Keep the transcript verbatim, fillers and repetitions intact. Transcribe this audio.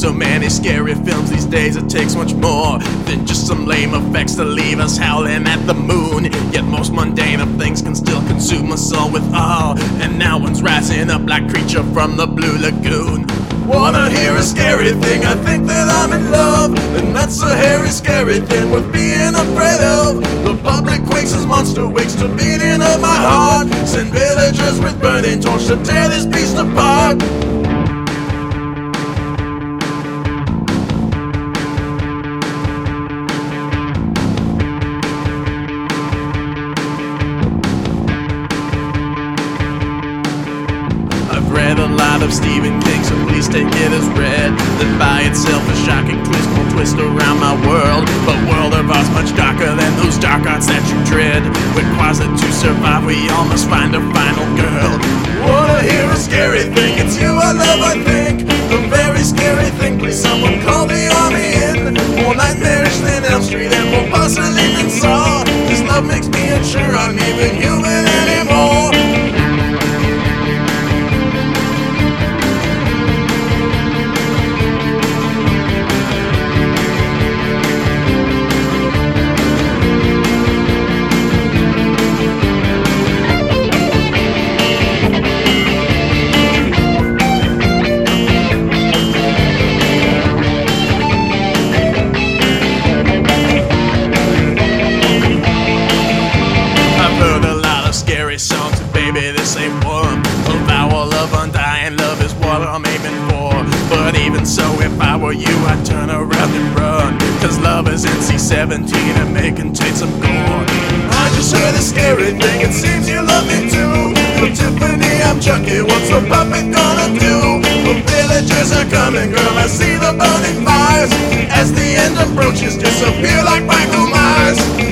So many scary films these days, it takes much more than just some lame effects to leave us howling at the moon. Yet most mundane of things can still consume my soul with awe. And now one's rising up like creature from the blue lagoon. Wanna hear a scary thing? I think that I'm in love, and that's a hairy, scary thing worth being afraid of. The public quakes as monster wakes to beating of my heart. Send villagers with burning torch to tear this beast apart. Read a lot of Stephen King, so please take it as read. That by itself a shocking twist will twist around my world. But world of ours much darker than those dark arts that you dread. Requires that to survive we all must find a final girl. Wanna hear a scary thing? It's you I love, I think. A very scary thing, please someone call the army in. More nightmarish than Elm Street and more puzzling than Saw. This love makes me unsure I'm even human anymore. Songs, and baby, this ain't one. A vowel of undying love is what I'm aiming for. But even so, if I were you, I'd turn around and run. Cause love is N C seventeen and may contain some gore. I just heard a scary thing, it seems you love me too. But Tiffany, I'm Chucky, what's the puppet gonna do? The villagers are coming, girl, I see the burning fires. As the end approaches, disappear like Michael Myers.